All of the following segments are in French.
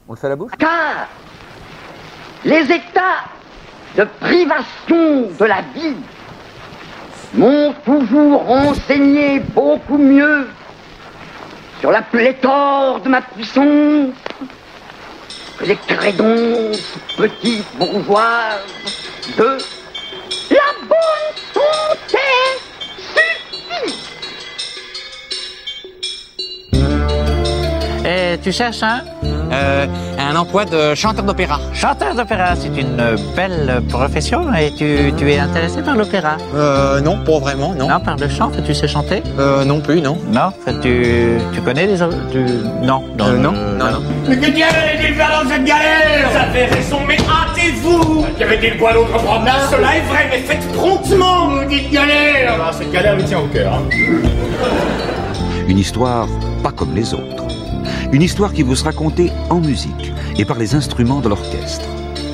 On le fait à la bouche ? Car les états de privation de la vie m'ont toujours renseigné beaucoup mieux sur la pléthore de ma puissance que les crédonces petites bourgeoises de la bonne santé suffit. Et tu cherches un emploi de chanteur d'opéra. chanteur d'opéra, c'est une belle profession et tu es intéressé par l'opéra? Non, pas vraiment, non. Non, par le chant, tu sais chanter? Non plus, non. Non, tu connais les autres? Non. Non. Mais que Dieu est dans cette galère! Vous avez raison, mais hâtez-vous! Y avait-il quoi d'autre problème? Cela est vrai, mais faites promptement, vous dites galère! Alors, cette galère lui tient au cœur. Une histoire pas comme les autres. Une histoire qui vous sera racontée en musique et par les instruments de l'orchestre.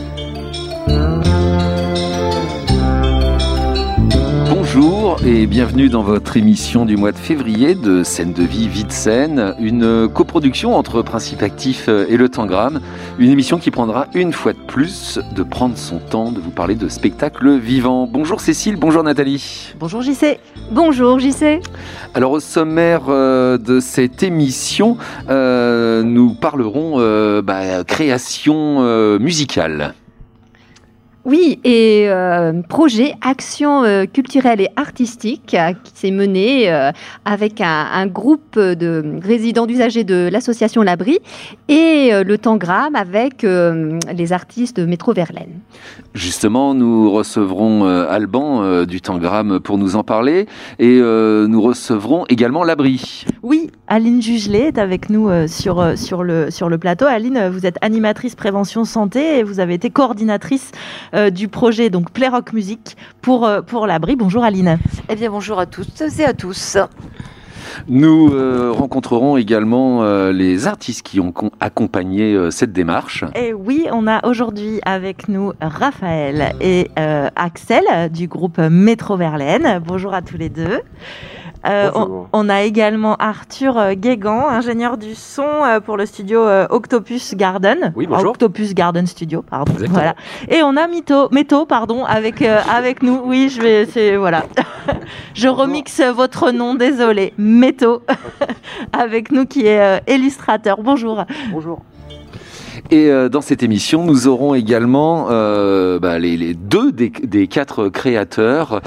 Bonjour et bienvenue dans votre émission du mois de février de Scène de vie, vie de scène, une coproduction entre Principe Actif et Le Tangram, une émission qui prendra une fois de plus de prendre son temps de vous parler de spectacles vivants. Bonjour Cécile, bonjour Nathalie. Bonjour JC. Bonjour JC. Alors au sommaire de cette émission, nous parlerons création musicale. Oui, et projet Action culturelle et artistique qui s'est mené avec un groupe de résidents d'usagers de l'association L'Abri et le Tangram avec les artistes de Métro Verlaine. Justement, nous recevrons Alban du Tangram pour nous en parler et nous recevrons également L'Abri. Oui, Aline Jugelet est avec nous sur le plateau. Aline, vous êtes animatrice prévention santé et vous avez été coordinatrice du projet donc Play Rock Music pour L'Abri. Bonjour Aline. Eh bien bonjour à toutes et à tous. Nous rencontrerons également les artistes qui ont accompagné cette démarche. Et oui, on a aujourd'hui avec nous Raphaël et Axel du groupe Métro Verlaine. Bonjour à tous les deux. On a également Arthur Guégan, ingénieur du son pour le studio Octopus Garden. Oui, bonjour. Octopus Garden Studio, pardon. Exactement. Voilà. Et on a Méto, pardon, avec nous. Oui, je remixe votre nom, désolé. Méto, avec nous qui est illustrateur. Bonjour. Bonjour. Et dans cette émission, nous aurons également les deux des quatre créateurs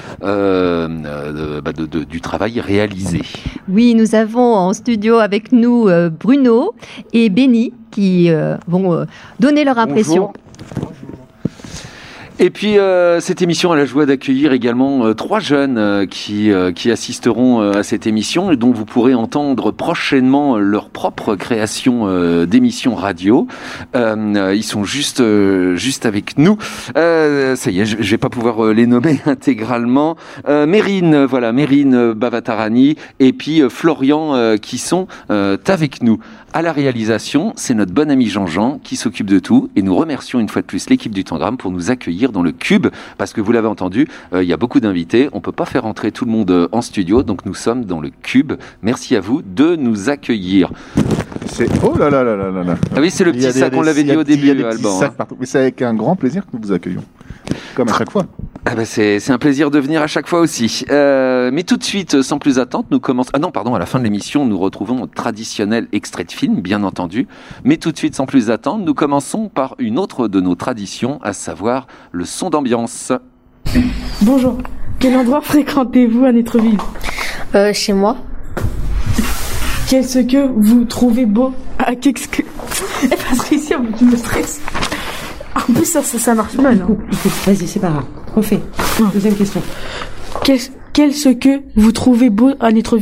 du travail réalisé. Oui, nous avons en studio avec nous Bruno et Benny qui vont donner leur impression. Bonjour. Et puis cette émission a la joie d'accueillir également trois jeunes qui assisteront à cette émission et dont vous pourrez entendre prochainement leur propre création d'émissions radio. Ils sont juste avec nous. Ça y est, je vais pas pouvoir les nommer intégralement. Mérine Bavatarani et puis Florian qui sont avec nous. À la réalisation, c'est notre bon ami Jean-Jean qui s'occupe de tout et nous remercions une fois de plus l'équipe du Tangram pour nous accueillir dans le Cube parce que vous l'avez entendu, il y a beaucoup d'invités, on peut pas faire entrer tout le monde en studio donc nous sommes dans le Cube. Merci à vous de nous accueillir. Oh là là là là là là. Ah oui, c'est le petit sac, on l'avait dit au début, Alban. Mais c'est avec un grand plaisir que nous vous accueillons. Comme à chaque fois. Ah bah c'est un plaisir de venir à chaque fois aussi. Mais tout de suite, sans plus attendre, nous commençons... Ah non, pardon, à la fin de l'émission, nous retrouvons notre traditionnel extrait de film, bien entendu. Mais tout de suite, sans plus attendre, nous commençons par une autre de nos traditions, à savoir le son d'ambiance. Bonjour, quel endroit fréquentez-vous à Netreville ? Chez moi. Qu'est-ce que vous trouvez beau ? Qu'est-ce que... Parce qu'ici, je me stresse. En plus, ça marche mal. Hein. Vas-y, c'est pas grave. Refais. Deuxième question. Qu'est-ce que vous trouvez beau à Netreville ?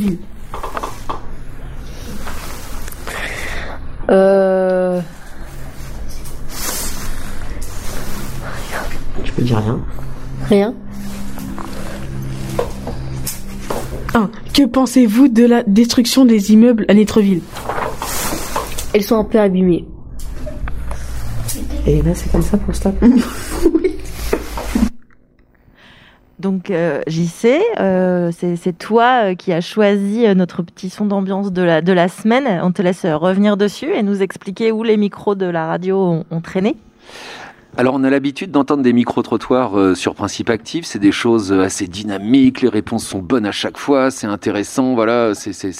Je peux dire rien. Rien. Que pensez-vous de la destruction des immeubles à Netreville ? Ils sont un peu abîmés. Et là, c'est comme ça pour stop. Oui. Donc JC, c'est toi qui as choisi notre petit son d'ambiance de la semaine. On te laisse revenir dessus et nous expliquer où les micros de la radio ont traîné. Alors on a l'habitude d'entendre des micro-trottoirs sur Principe Actif, c'est des choses assez dynamiques, les réponses sont bonnes à chaque fois, c'est intéressant, voilà,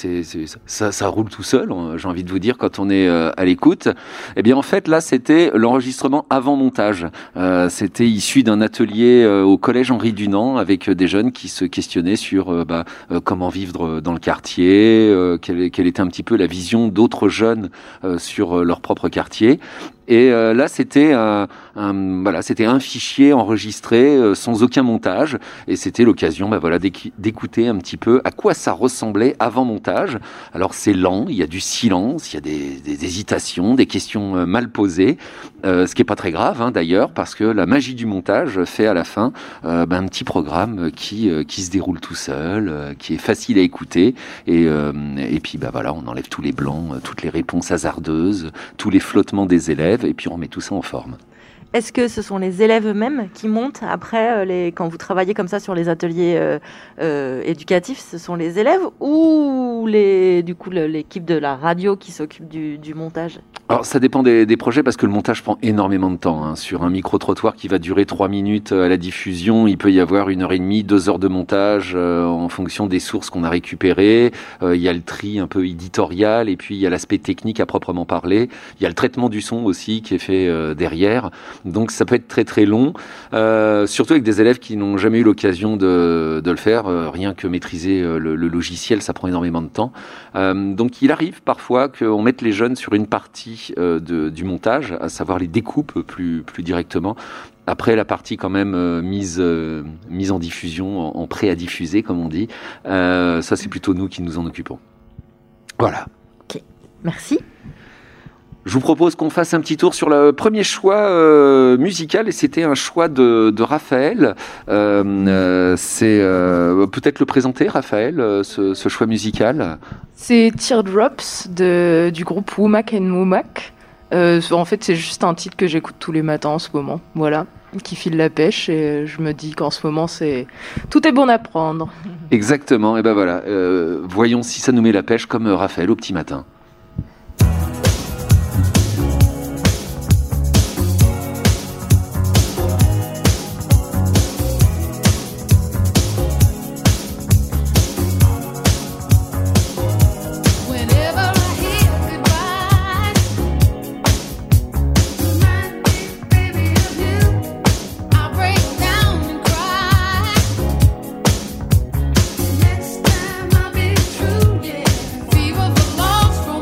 ça roule tout seul, j'ai envie de vous dire, quand on est à l'écoute. Eh bien en fait là c'était l'enregistrement avant montage, c'était issu d'un atelier au collège Henri Dunant avec des jeunes qui se questionnaient sur comment vivre dans le quartier, quelle était un petit peu la vision d'autres jeunes sur leur propre quartier. Et là, c'était c'était un fichier enregistré sans aucun montage, et c'était l'occasion, d'écouter un petit peu à quoi ça ressemblait avant montage. Alors c'est lent, il y a du silence, il y a des hésitations, des questions mal posées, ce qui est pas très grave d'ailleurs, parce que la magie du montage fait à la fin un petit programme qui se déroule tout seul, qui est facile à écouter, et puis on enlève tous les blancs, toutes les réponses hasardeuses, tous les flottements des élèves. Et puis on met tout ça en forme. Est-ce que ce sont les élèves eux-mêmes qui montent après, quand vous travaillez comme ça sur les ateliers éducatifs, ce sont les élèves ou l'équipe de la radio qui s'occupe du montage? Alors ça dépend des projets parce que le montage prend énormément de temps. Sur un micro-trottoir qui va durer 3 minutes à la diffusion, il peut y avoir 1h30, 2 heures de montage en fonction des sources qu'on a récupérées. Il y a le tri un peu éditorial et puis il y a l'aspect technique à proprement parler. Il y a le traitement du son aussi qui est fait derrière. Donc ça peut être très très long, surtout avec des élèves qui n'ont jamais eu l'occasion de le faire. Rien que maîtriser le logiciel, ça prend énormément de temps. Donc il arrive parfois qu'on mette les jeunes sur une partie du montage, à savoir les découpes plus directement. Après la partie quand même mise en diffusion, en prêt à diffuser comme on dit, ça c'est plutôt nous qui nous en occupons. Voilà. Ok, merci. Je vous propose qu'on fasse un petit tour sur le premier choix musical, et c'était un choix de Raphaël. C'est peut-être le présenter, Raphaël, ce choix musical. C'est Teardrops du groupe Womack and Womack. En fait, c'est juste un titre que j'écoute tous les matins en ce moment, voilà, qui file la pêche, et je me dis qu'en ce moment, tout est bon à prendre. Exactement, et voilà, voyons si ça nous met la pêche comme Raphaël au petit matin. Fever for lost romance.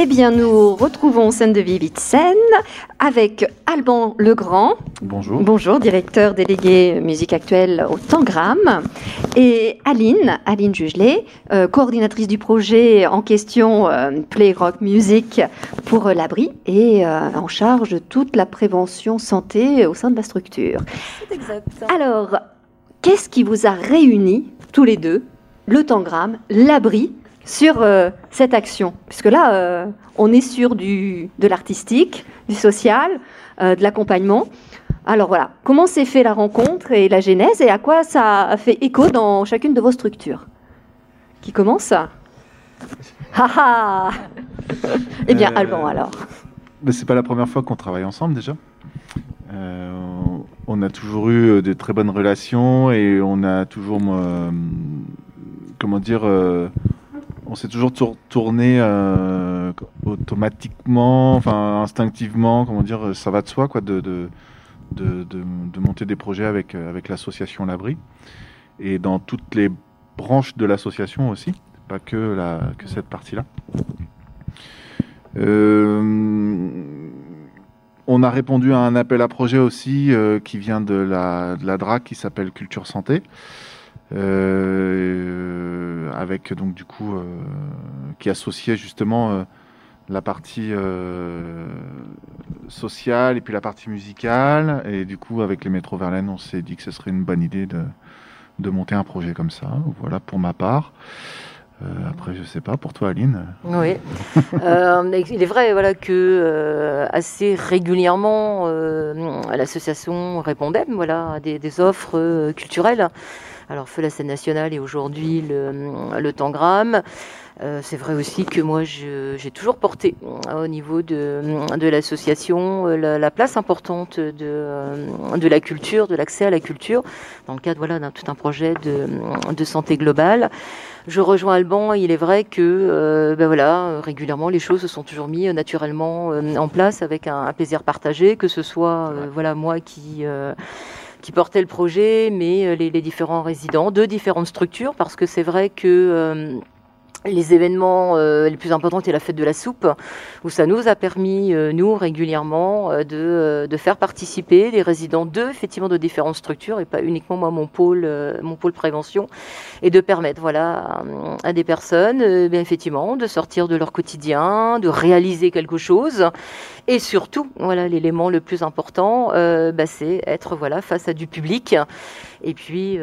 Eh bien, nous retrouvons Scène de Vie Vite Scène avec Alban Legrand. Bonjour. Bonjour, directeur délégué musique actuelle au Tangram. Et Aline Jugelet, coordinatrice du projet en question Play Rock Music pour l'abri et en charge de toute la prévention santé au sein de la structure. C'est exact. Alors, qu'est-ce qui vous a réunis tous les deux, le Tangram, l'abri, sur cette action? Puisque là, on est sur de l'artistique, du social, de l'accompagnement. Alors voilà, comment s'est fait la rencontre et la genèse et à quoi ça a fait écho dans chacune de vos structures? Qui commence? Eh bien, Alban, alors. C'est pas la première fois qu'on travaille ensemble, déjà. On a toujours eu de très bonnes relations et on a toujours... on s'est toujours tourné automatiquement, enfin instinctivement, ça va de soi, quoi, de monter des projets avec l'association L'Abri et dans toutes les branches de l'association aussi, pas que cette partie-là. On a répondu à un appel à projet aussi qui vient de la DRAC qui s'appelle Culture Santé. Avec donc du coup qui associait justement la partie sociale et puis la partie musicale, et du coup avec les Métro Verlaine on s'est dit que ce serait une bonne idée de monter un projet comme ça. Voilà pour ma part. Après, je sais pas, pour toi, Aline. Oui. Il est vrai, voilà, que assez régulièrement, l'association répondait, voilà, à des offres culturelles. Alors, Feu la scène nationale et aujourd'hui le Tangram. C'est vrai aussi que moi, j'ai toujours porté au niveau de l'association la place importante de la culture, de l'accès à la culture, dans le cadre d'un tout un projet de santé globale. Je rejoins Alban, il est vrai que régulièrement les choses se sont toujours mises naturellement en place avec un plaisir partagé, que ce soit moi qui portait le projet, mais les différents résidents de différentes structures, parce que c'est vrai que les événements les plus importants étaient la fête de la soupe, où ça nous a permis, nous, régulièrement, de faire participer des résidents effectivement de différentes structures, et pas uniquement moi, mon pôle prévention, et de permettre à des personnes effectivement de sortir de leur quotidien, de réaliser quelque chose, et surtout, l'élément le plus important, c'est être face à du public, et puis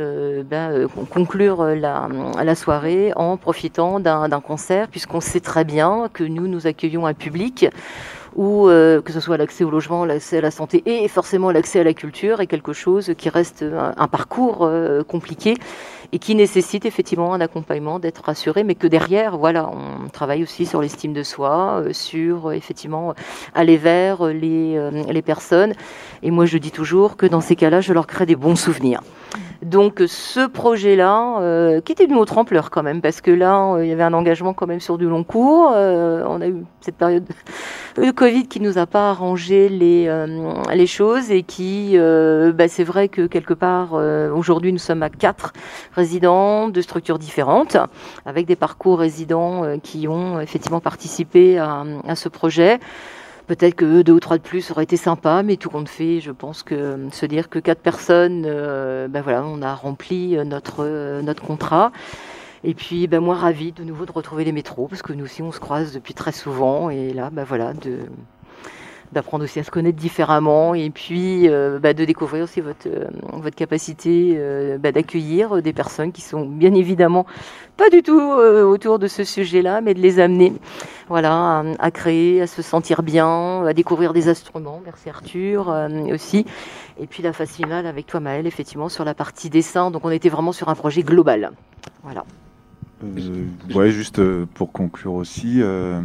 conclure la soirée en profitant d'un concert, puisqu'on sait très bien que nous accueillons un public où que ce soit l'accès au logement, l'accès à la santé et forcément l'accès à la culture est quelque chose qui reste un parcours compliqué et qui nécessite effectivement un accompagnement, d'être rassuré, mais que derrière, on travaille aussi sur l'estime de soi, sur effectivement aller vers les personnes. Et moi, je dis toujours que dans ces cas-là, je leur crée des bons souvenirs. Donc ce projet-là, qui était d'une autre ampleur quand même, parce que là, il y avait un engagement quand même sur du long cours. On a eu cette période de Covid qui nous a pas arrangé les choses et qui, c'est vrai que quelque part, aujourd'hui, nous sommes à 4 résidents de structures différentes, avec des parcours résidents qui ont effectivement participé à ce projet. Peut-être que 2 ou 3 de plus auraient été sympa, mais tout compte fait, je pense que se dire que 4 personnes, on a rempli notre contrat. Et puis, moi, ravie de nouveau de retrouver les métros, parce que nous aussi, on se croise depuis très souvent. Et là, d'apprendre aussi à se connaître différemment, et puis de découvrir aussi votre capacité d'accueillir des personnes qui sont bien évidemment pas du tout autour de ce sujet-là, mais de les amener à créer, à se sentir bien, à découvrir des instruments. Merci Arthur aussi. Et puis la phase finale avec toi Maëlle, effectivement, sur la partie dessin. Donc on était vraiment sur un projet global. Voilà. Juste pour conclure aussi,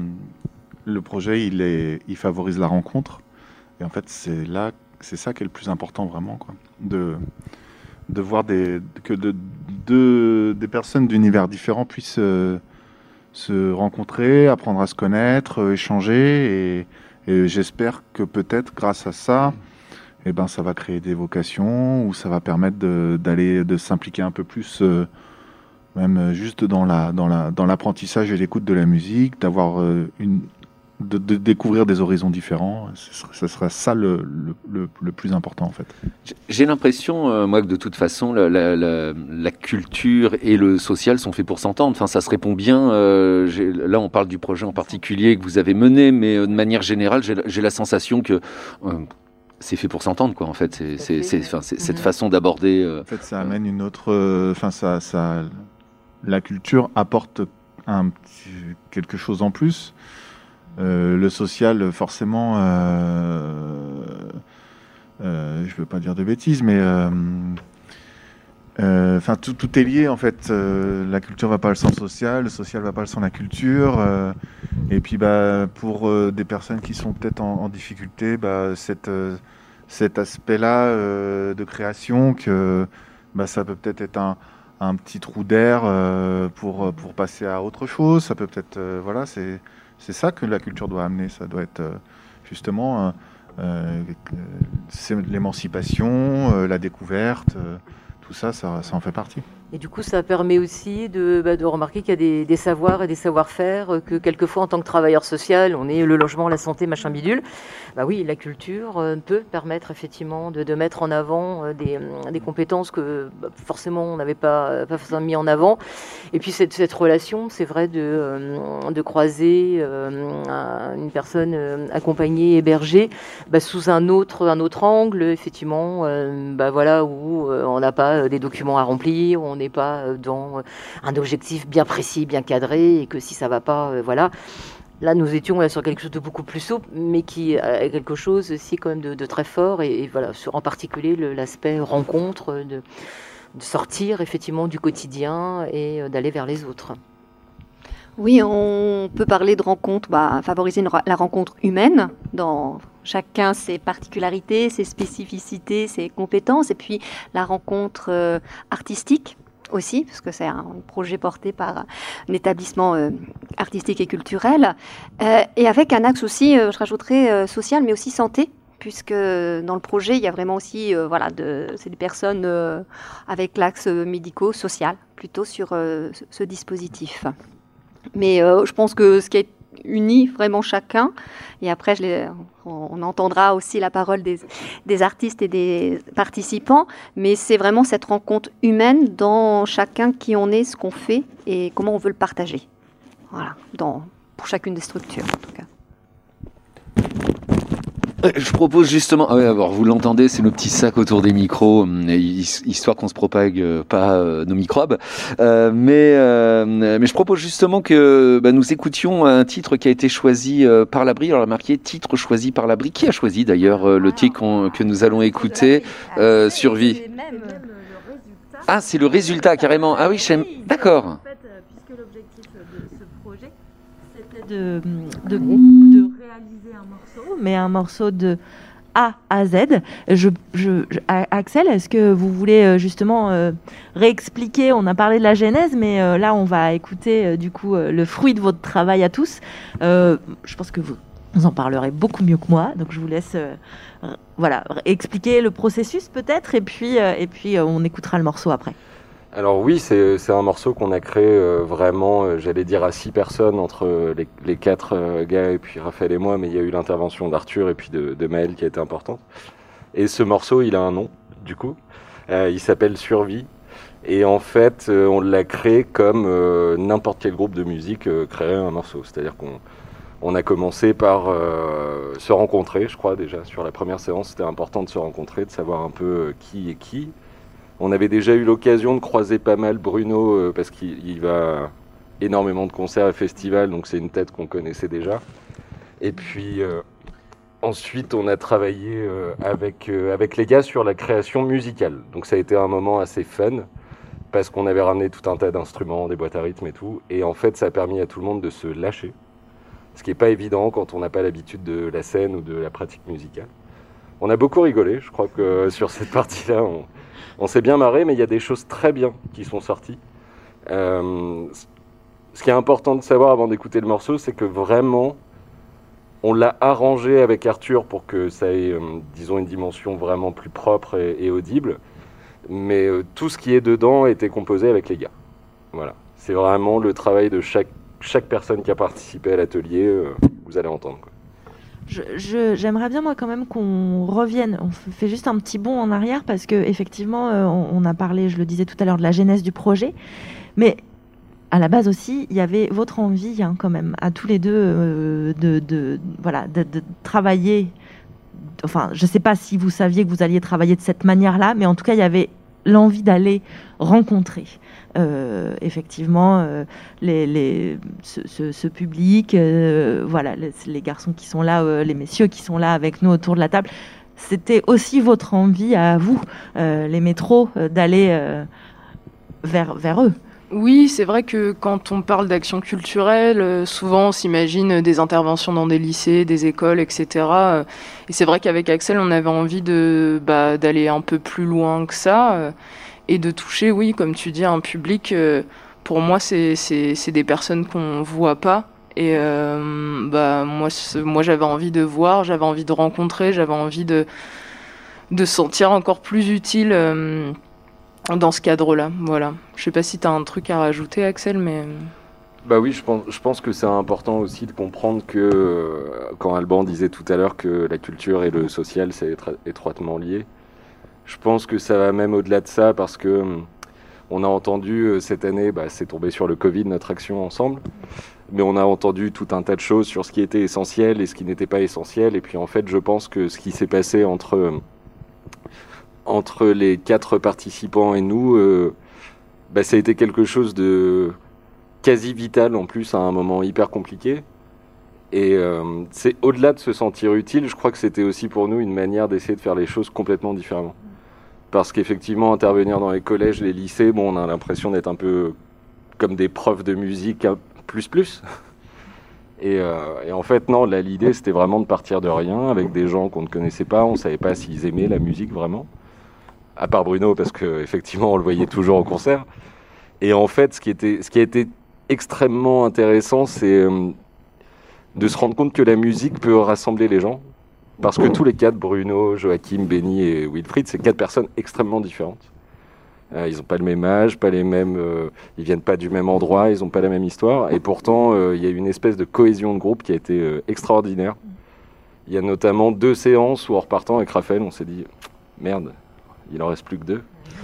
le projet, il favorise la rencontre. Et en fait, c'est ça qui est le plus important vraiment, quoi. De voir que des personnes d'univers différents puissent se rencontrer, apprendre à se connaître, échanger. Et j'espère que peut-être, grâce à ça, ça va créer des vocations, ou ça va permettre de s'impliquer un peu plus, même juste dans l'apprentissage et l'écoute de la musique, d'avoir de découvrir des horizons différents. Ce serait ça le plus important en fait. J'ai l'impression, moi, que de toute façon, la culture et le social sont faits pour s'entendre. Enfin, ça se répond bien. Là, on parle du projet en particulier que vous avez mené, mais de manière générale, j'ai la sensation que c'est fait pour s'entendre, quoi. En fait, c'est cette façon d'aborder. En fait, ça amène une autre. La culture apporte quelque chose en plus. Le social, forcément, je ne veux pas dire de bêtises, mais tout est lié en fait. La culture va pas sans le social va pas sans la culture. Et puis pour des personnes qui sont peut-être en difficulté, cet aspect-là de création, que ça peut peut-être être un petit trou d'air pour passer à autre chose. Ça peut peut-être c'est ça que la culture doit amener. Ça doit être justement c'est l'émancipation, la découverte, tout ça en fait partie. Et du coup, ça permet aussi de remarquer qu'il y a des savoirs et des savoir-faire, que quelquefois, en tant que travailleur social, on est le logement, la santé, machin bidule. Oui, la culture peut permettre effectivement de mettre en avant des compétences que forcément on n'avait pas forcément mis en avant. Et puis cette relation, c'est vrai, de croiser une personne accompagnée, hébergée, sous un autre angle, effectivement, où on n'a pas des documents à remplir, où on n'est pas dans un objectif bien précis, bien cadré, et que si ça va pas, Là, nous étions sur quelque chose de beaucoup plus souple, mais qui a quelque chose aussi quand même de très fort, et sur en particulier l'aspect rencontre, de sortir effectivement du quotidien et d'aller vers les autres. Oui, on peut parler de rencontre, favoriser la rencontre humaine dans chacun ses particularités, ses spécificités, ses compétences, et puis la rencontre artistique aussi, parce que c'est un projet porté par un établissement artistique et culturel, et avec un axe aussi, je rajouterais, social, mais aussi santé, puisque dans le projet, il y a vraiment aussi, c'est des personnes avec l'axe médico-social, plutôt sur ce dispositif. Mais je pense que ce qui est uni vraiment chacun, et après on entendra aussi la parole des artistes et des participants, mais c'est vraiment cette rencontre humaine dans chacun qui on est, ce qu'on fait et comment on veut le partager. Voilà, pour chacune des structures en tout cas. Je propose justement, alors vous l'entendez, c'est nos petits sacs autour des micros, histoire qu'on se propague pas nos microbes. Mais je propose justement que nous écoutions un titre qui a été choisi par l'Abri. Alors, marqué titre choisi par l'Abri. Qui a choisi d'ailleurs le titre que nous allons écouter, Survie? Ah, c'est le résultat carrément. Ah oui, d'accord. En fait, puisque l'objectif de ce projet, c'était de réaliser un morceau, mais un morceau de A à Z. Axel, est-ce que vous voulez justement réexpliquer? On a parlé de la genèse, mais là, on va écouter du coup le fruit de votre travail à tous. Je pense que vous en parlerez beaucoup mieux que moi, donc je vous laisse expliquer le processus peut-être, et puis on écoutera le morceau après. Alors oui, c'est un morceau qu'on a créé vraiment, j'allais dire à 6 personnes, entre les 4 gars et puis Raphaël et moi, mais il y a eu l'intervention d'Arthur et puis de Maël qui a été importante. Et ce morceau, il a un nom, du coup. Il s'appelle Survie. Et en fait, on l'a créé comme n'importe quel groupe de musique créerait un morceau. C'est-à-dire qu'on a commencé par se rencontrer, je crois déjà. Sur la première séance, c'était important de se rencontrer, de savoir un peu qui est qui. On avait déjà eu l'occasion de croiser pas mal Bruno, parce qu'il va énormément de concerts et festivals, donc c'est une tête qu'on connaissait déjà. Et puis ensuite, on a travaillé avec les gars sur la création musicale. Donc ça a été un moment assez fun, parce qu'on avait ramené tout un tas d'instruments, des boîtes à rythme et tout. Et en fait, ça a permis à tout le monde de se lâcher, ce qui n'est pas évident quand on n'a pas l'habitude de la scène ou de la pratique musicale. On a beaucoup rigolé, je crois que sur cette partie-là, on s'est bien marré, mais il y a des choses très bien qui sont sorties. Ce qui est important de savoir avant d'écouter le morceau, c'est que vraiment, on l'a arrangé avec Arthur pour que ça ait, disons, une dimension vraiment plus propre et audible. Mais tout ce qui est dedans a été composé avec les gars. Voilà. C'est vraiment le travail de chaque personne qui a participé à l'atelier. vous allez entendre, quoi. J'aimerais bien, moi, quand même, qu'on revienne. On fait juste un petit bond en arrière parce qu'effectivement, on a parlé, je le disais tout à l'heure, de la genèse du projet. Mais à la base aussi, il y avait votre envie, hein, quand même, à tous les deux, de travailler. Enfin, je ne sais pas si vous saviez que vous alliez travailler de cette manière-là, mais en tout cas, il y avait l'envie d'aller rencontrer effectivement ce public, voilà, les garçons qui sont là, les messieurs qui sont là avec nous autour de la table. C'était aussi votre envie à vous, les métros, d'aller vers eux. Oui, c'est vrai que quand on parle d'action culturelle, souvent on s'imagine des interventions dans des lycées, des écoles, etc. Et c'est vrai qu'avec Axel, on avait envie d'aller un peu plus loin que ça et de toucher, oui, comme tu dis, un public. Pour moi, c'est des personnes qu'on voit pas. Et moi, j'avais envie de voir, j'avais envie de rencontrer, j'avais envie de sentir encore plus utile dans ce cadre-là, voilà. Je sais pas si tu as un truc à rajouter, Axel, mais... Bah oui, je pense que c'est important aussi de comprendre que, quand Alban disait tout à l'heure que la culture et le social, c'est étroitement lié, je pense que ça va même au-delà de ça, parce que on a entendu cette année, c'est tombé sur le Covid, notre action ensemble, mais on a entendu tout un tas de choses sur ce qui était essentiel et ce qui n'était pas essentiel, et puis en fait, je pense que ce qui s'est passé entre les 4 participants et nous, ça a été quelque chose de quasi vital en plus à un moment hyper compliqué. Et c'est au-delà de se sentir utile, je crois que c'était aussi pour nous une manière d'essayer de faire les choses complètement différemment. Parce qu'effectivement, intervenir dans les collèges, les lycées, on a l'impression d'être un peu comme des profs de musique plus. Et en fait, non, là, l'idée, c'était vraiment de partir de rien avec des gens qu'on ne connaissait pas, on ne savait pas s'ils aimaient la musique vraiment. À part Bruno, parce qu'effectivement, on le voyait toujours au concert. Et en fait, ce qui a été extrêmement intéressant, c'est de se rendre compte que la musique peut rassembler les gens. Parce que tous les 4, Bruno, Joachim, Benny et Wilfried, c'est 4 personnes extrêmement différentes. Ils n'ont pas le même âge, pas les mêmes, ils viennent pas du même endroit, ils n'ont pas la même histoire. Et pourtant, il y a une espèce de cohésion de groupe qui a été extraordinaire. Il y a notamment 2 séances où, en repartant avec Raphaël, on s'est dit « Merde ». Il en reste plus que 2.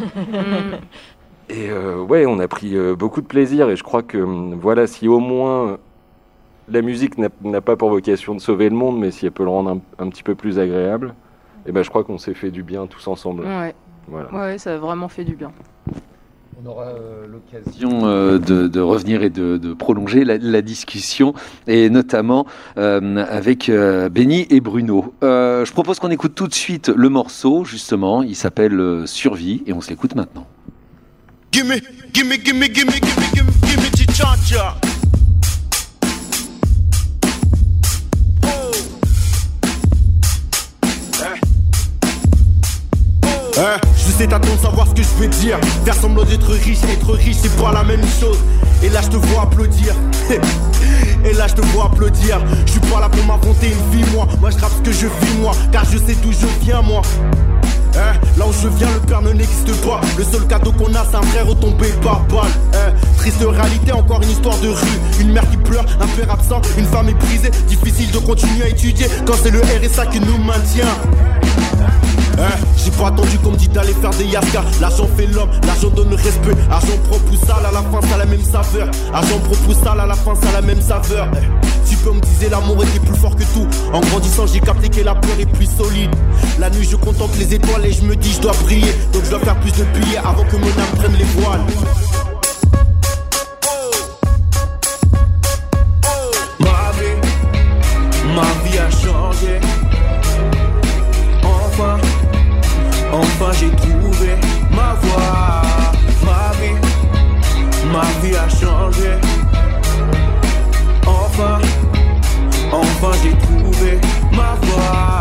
Et on a pris beaucoup de plaisir. Et je crois que si au moins la musique n'a pas pour vocation de sauver le monde, mais si elle peut le rendre un petit peu plus agréable, je crois qu'on s'est fait du bien tous ensemble. Ouais. Voilà. Ouais, ça a vraiment fait du bien. On aura l'occasion de revenir et de prolonger la discussion, et notamment avec Benny et Bruno. Je propose qu'on écoute tout de suite le morceau, justement. Il s'appelle Survie, et on se l'écoute maintenant. Gimme cha-cha. Je sais t'attendre savoir ce que je vais dire. Faire semblant d'être riche c'est pas la même chose. Et là je te vois applaudir. Et là je te vois applaudir. Je suis pas là pour m'inventer une vie moi. Moi je rappe ce que je vis moi. Car je sais d'où je viens moi. Là où je viens le père ne n'existe pas. Le seul cadeau qu'on a c'est un frère retombé par balle. Triste réalité, encore une histoire de rue. Une mère qui pleure, un père absent, une femme éprisée. Difficile de continuer à étudier quand c'est le RSA qui nous maintient. J'ai pas attendu qu'on me dit d'aller faire des yaska. L'argent fait l'homme, l'argent donne le respect. Argent propre ou sale, à la fin ça a la même saveur. Argent propre ou sale, à la fin ça a la même saveur. Si peu me disait l'amour était plus fort que tout. En grandissant j'ai capté que la peur est plus solide. La nuit je contemple les étoiles et je me dis je dois briller. Donc je dois faire plus de billets avant que mon âme prenne les voiles. Ma vie a changé. Enfin j'ai trouvé ma voie. Ma vie a changé. Enfin j'ai trouvé ma voie.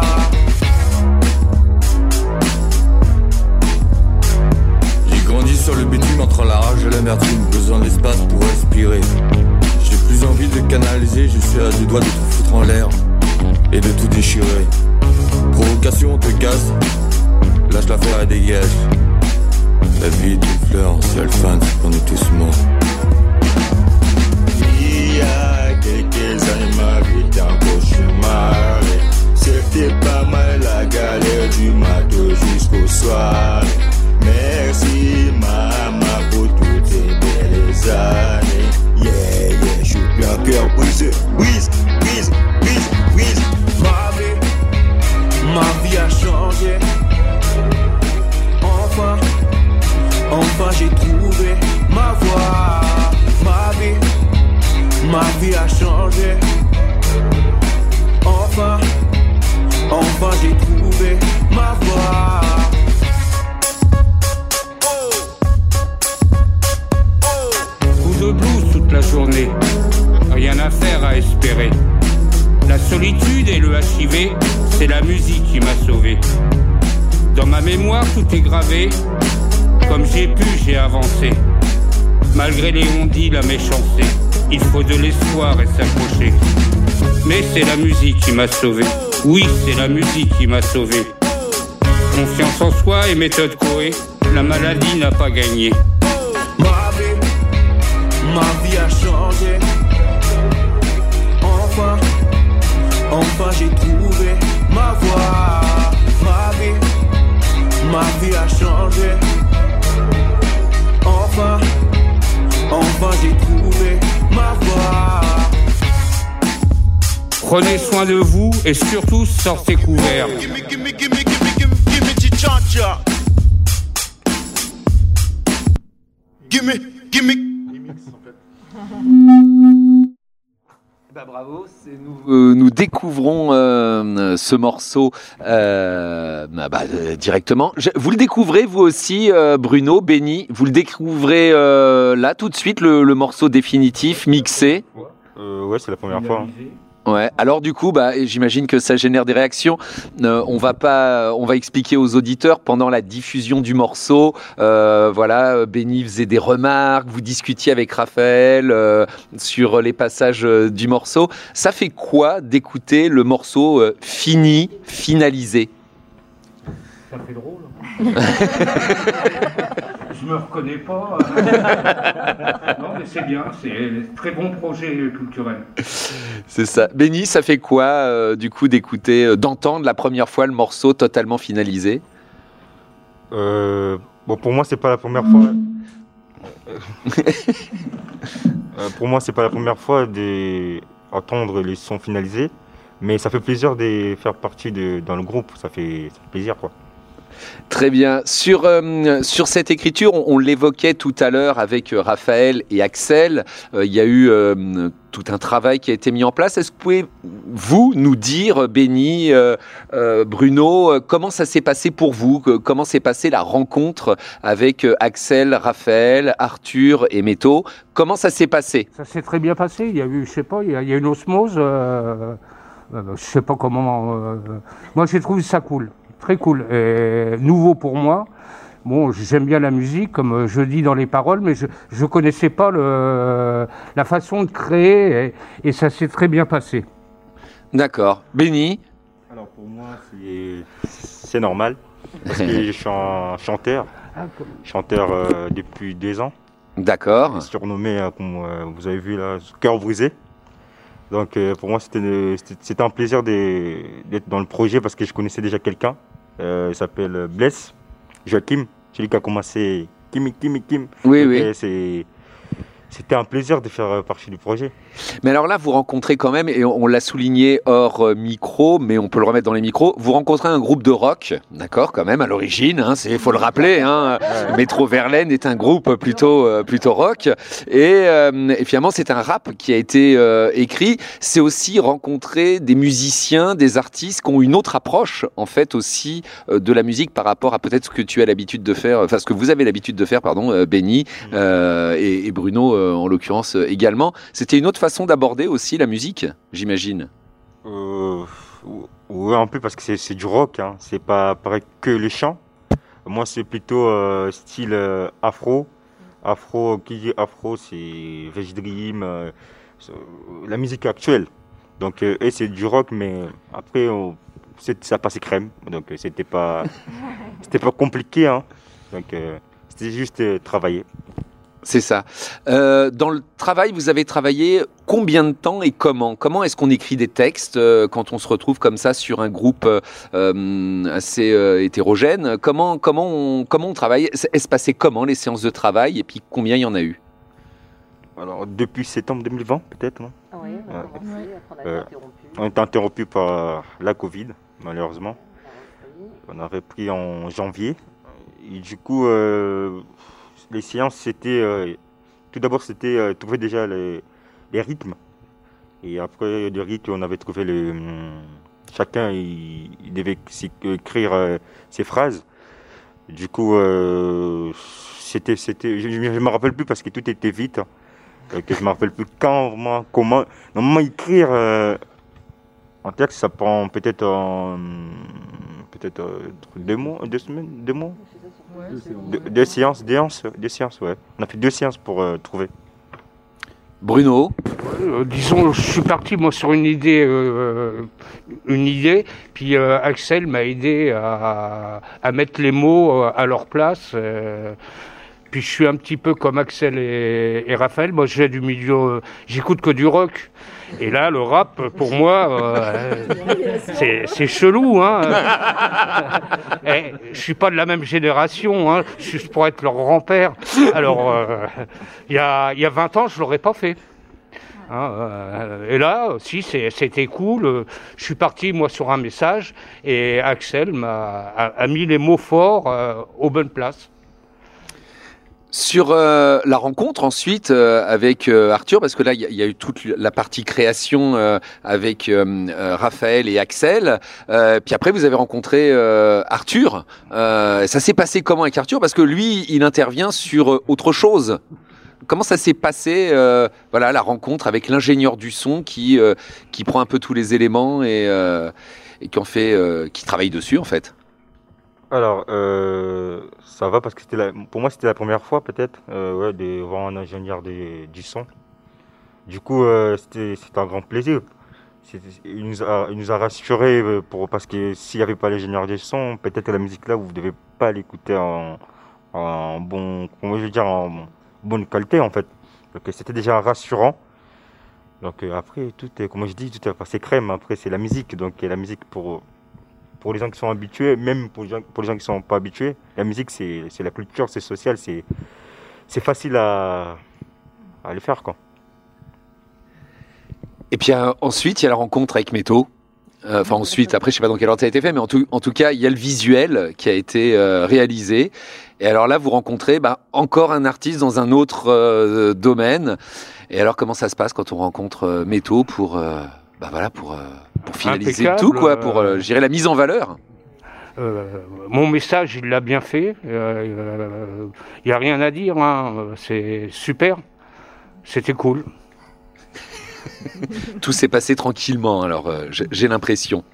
J'ai grandi sur le bitume entre la rage et l'amertume. Besoin d'espace pour respirer. J'ai plus envie de canaliser. Je suis à 2 doigts de tout foutre en l'air et de tout déchirer. Provocation te casse. Lâche l'affaire et dégage. La vie est une fleur, si elle fane, on est tous morts. Il y a quelques années, ma vie était encore C'était pas mal la galère du matin jusqu'au soir. Merci maman pour toutes tes belles années. Yeah, yeah, je suis plus un cœur brisé. Brise. Ma vie a changé. Enfin j'ai trouvé ma voie. Ma vie a changé. Enfin j'ai trouvé ma voie. Coup de blues toute la journée, rien à faire à espérer. La solitude et le HIV, c'est la musique qui m'a sauvé. Dans ma mémoire tout est gravé, comme j'ai pu j'ai avancé. Malgré les on-dit, la méchanceté, il faut de l'espoir et s'accrocher. Mais c'est la musique qui m'a sauvé, oui c'est la musique qui m'a sauvé. Confiance en soi et méthode Coé, la maladie n'a pas gagné. Ma vie a changé. Enfin j'ai trouvé ma voie. Ma vie a changé. Enfin j'ai trouvé ma voie. Prenez soin de vous et surtout sortez couverts. Gimme cha-cha. Gimme. Bah bravo, nous découvrons ce morceau directement. Vous le découvrez vous aussi, Bruno, Benny, vous le découvrez là tout de suite, le morceau définitif, mixé. Ouais, c'est la première fois. Ouais. Alors du coup, j'imagine que ça génère des réactions. On va expliquer aux auditeurs pendant la diffusion du morceau. Benny faisait des remarques, vous discutiez avec Raphaël sur les passages du morceau. Ça fait quoi d'écouter le morceau finalisé? Ça fait drôle. Je me reconnais pas. Non, mais c'est bien, c'est un très bon projet culturel. C'est ça. Benny, ça fait quoi, du coup, d'entendre la première fois le morceau totalement finalisé? Pour moi, c'est pas la première fois. Pour moi, c'est pas la première fois d'entendre les sons finalisés, mais ça fait plaisir de faire partie dans le groupe. Ça fait plaisir, quoi. Très bien. Sur cette écriture, on l'évoquait tout à l'heure avec Raphaël et Axel. Il y a eu tout un travail qui a été mis en place. Est-ce que vous pouvez nous dire, Benny, Bruno, comment ça s'est passé pour vous? Comment s'est passée la rencontre avec Axel, Raphaël, Arthur et Méto? Comment ça s'est passé? Ça s'est très bien passé. Il y a eu, il y a une osmose. Je sais pas comment. Moi, j'ai trouvé ça cool. Très cool, et nouveau pour moi. Bon, j'aime bien la musique, comme je dis dans les paroles, mais je connaissais pas la façon de créer, et ça s'est très bien passé. D'accord. Benny? Alors pour moi, c'est normal, parce que je suis un chanteur, depuis 2 ans. D'accord. Surnommé, comme vous avez vu là, Cœur brisé. Donc pour moi, c'était un plaisir d'être dans le projet, parce que je connaissais déjà quelqu'un. Il s'appelle Bless Joachim, celui qui a commencé Kim. Oui. C'était un plaisir de faire partie du projet. Mais alors là, vous rencontrez quand même, et on l'a souligné hors micro, mais on peut le remettre dans les micros, vous rencontrez un groupe de rock, d'accord, quand même, à l'origine, faut le rappeler, Métro Verlaine est un groupe plutôt rock, et finalement c'est un rap qui a été écrit. C'est aussi rencontrer des musiciens, des artistes qui ont une autre approche, en fait, aussi de la musique par rapport à peut-être ce que tu as l'habitude de faire, enfin ce que vous avez l'habitude de faire, Benny et Bruno en l'occurrence également. C'était une autre façon d'aborder aussi la musique, j'imagine. Oui, un peu, parce que c'est du rock, c'est pas pareil que les chants. Moi, c'est plutôt style afro. Qui dit afro, c'est Veg Dream, la musique actuelle. Donc, c'est du rock, mais après, ça passait crème. Donc, c'était pas compliqué. Donc, c'était juste travailler. C'est ça. Dans le travail, vous avez travaillé combien de temps et comment ? Comment est-ce qu'on écrit des textes quand on se retrouve comme ça sur un groupe assez hétérogène ? Comment on travaille ? Est-ce passé comment les séances de travail et puis combien il y en a eu ? Alors depuis septembre 2020 peut-être, non ? Oui, on a commencé, après on a été interrompu. On est interrompu par la Covid, malheureusement. On a repris en janvier. Et du coup, les séances, c'était... tout d'abord, c'était trouver déjà les rythmes. Et après le rythme, on avait trouvé chacun, il devait écrire ses phrases. Du coup, je ne me rappelle plus parce que tout était vite. Que je ne me rappelle plus comment. Normalement, écrire en texte, ça prend peut-être 2 mois, 2 semaines, 2 mois. Deux séances, ouais. On a fait 2 séances pour trouver. Bruno ? Disons, je suis parti moi sur une idée, puis Axel m'a aidé à mettre les mots à leur place. Puis je suis un petit peu comme Axel et Raphaël. Moi, je viens du milieu, j'écoute que du rock. Et là, le rap, pour moi, c'est chelou. Hein. Je suis pas de la même génération. Hein. Je pourrais être leur grand-père. Alors, il y a 20 ans, je l'aurais pas fait. Et là, si, c'était cool. Je suis parti, moi, sur un message. Et Axel a mis les mots forts aux bonnes places. Sur la rencontre ensuite avec Arthur, parce que là il y a eu toute la partie création avec Raphaël et Axel, puis après vous avez rencontré Arthur. Ça s'est passé comment avec Arthur ? Parce que lui, il intervient sur autre chose. Comment ça s'est passé, la rencontre avec l'ingénieur du son qui prend un peu tous les éléments et qui travaille dessus en fait ? Alors, ça va parce que pour moi c'était la première fois peut-être de voir un ingénieur du son. Du coup, c'était un grand plaisir. Il nous a rassurés parce que s'il n'y avait pas l'ingénieur du son, peut-être la musique là vous ne devez pas l'écouter en bonne qualité en fait. Donc c'était déjà rassurant. Donc après tout est passé crème. Après c'est la musique, donc la musique pour les gens qui sont habitués, même pour les gens qui ne sont pas habitués, la musique, c'est la culture, c'est social, c'est facile à le faire, quoi. Et puis ensuite, il y a la rencontre avec Métaux. Ensuite, après, je ne sais pas dans quel ordre ça a été fait, mais en tout cas, il y a le visuel qui a été réalisé. Et alors là, vous rencontrez encore un artiste dans un autre domaine. Et alors, comment ça se passe quand on rencontre Métaux pour finaliser impeccable, tout, quoi, pour gérer la mise en valeur. Mon message, il l'a bien fait. Il n'y a rien à dire. Hein. C'est super. C'était cool. Tout s'est passé tranquillement, alors j'ai l'impression.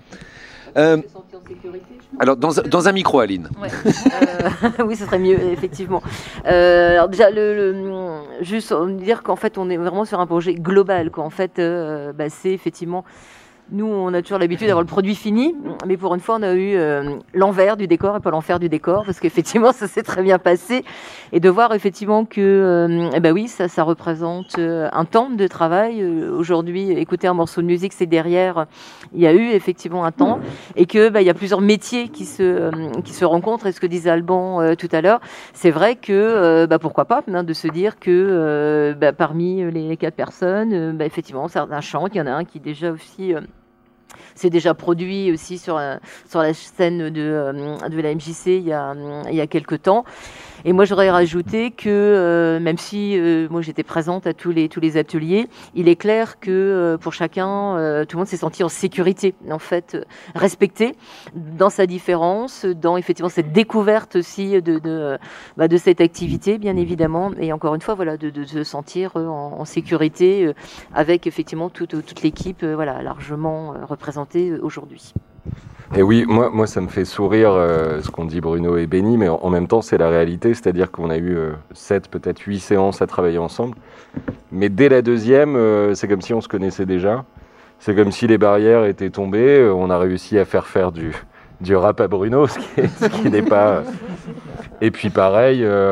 Alors, dans un micro, Aline. Ouais. Oui, ce serait mieux, effectivement. Alors déjà, juste dire qu'en fait, on est vraiment sur un projet global. En fait, c'est effectivement... Nous, on a toujours l'habitude d'avoir le produit fini, mais pour une fois, on a eu l'envers du décor et pas l'enfer du décor, parce qu'effectivement, ça s'est très bien passé. Et de voir effectivement que, ça représente un temps de travail. Aujourd'hui, écouter un morceau de musique, c'est derrière. Il y a eu effectivement un temps, et que il y a plusieurs métiers qui se rencontrent. Et ce que disait Alban tout à l'heure, c'est vrai que pourquoi pas, de se dire que parmi les 4 personnes, effectivement, certains chantent. Il y en a un qui déjà aussi s'est déjà produit aussi sur la scène de la MJC il y a quelques temps. Et moi, j'aurais rajouté que même si moi j'étais présente à tous les ateliers, il est clair que pour chacun, tout le monde s'est senti en sécurité, en fait, respecté dans sa différence, dans effectivement cette découverte aussi de cette activité, bien évidemment, et encore une fois, de se sentir en sécurité avec effectivement toute l'équipe, largement représentée aujourd'hui. Et oui, moi ça me fait sourire ce qu'ont dit Bruno et Benny, mais en même temps c'est la réalité, c'est-à-dire qu'on a eu 7, peut-être 8 séances à travailler ensemble, mais dès la deuxième, c'est comme si on se connaissait déjà, c'est comme si les barrières étaient tombées, on a réussi à faire du rap à Bruno, ce qui n'est pas... Et puis pareil,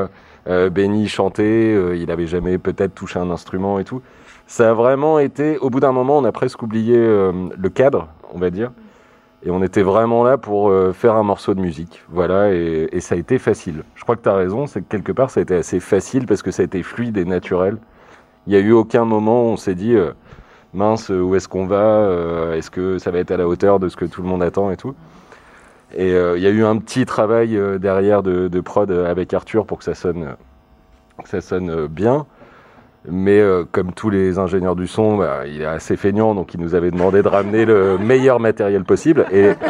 Benny chantait, il avait jamais peut-être touché un instrument et tout. Ça a vraiment été, au bout d'un moment, on a presque oublié le cadre, on va dire. Et on était vraiment là pour faire un morceau de musique. Voilà, et ça a été facile. Je crois que tu as raison, c'est que quelque part, ça a été assez facile parce que ça a été fluide et naturel. Il n'y a eu aucun moment où on s'est dit mince, où est-ce qu'on va est-ce que ça va être à la hauteur de ce que tout le monde attend et tout. Et il y a eu un petit travail derrière de prod avec Arthur pour que ça sonne bien. Mais comme tous les ingénieurs du son, il est assez feignant, donc il nous avait demandé de ramener le meilleur matériel possible.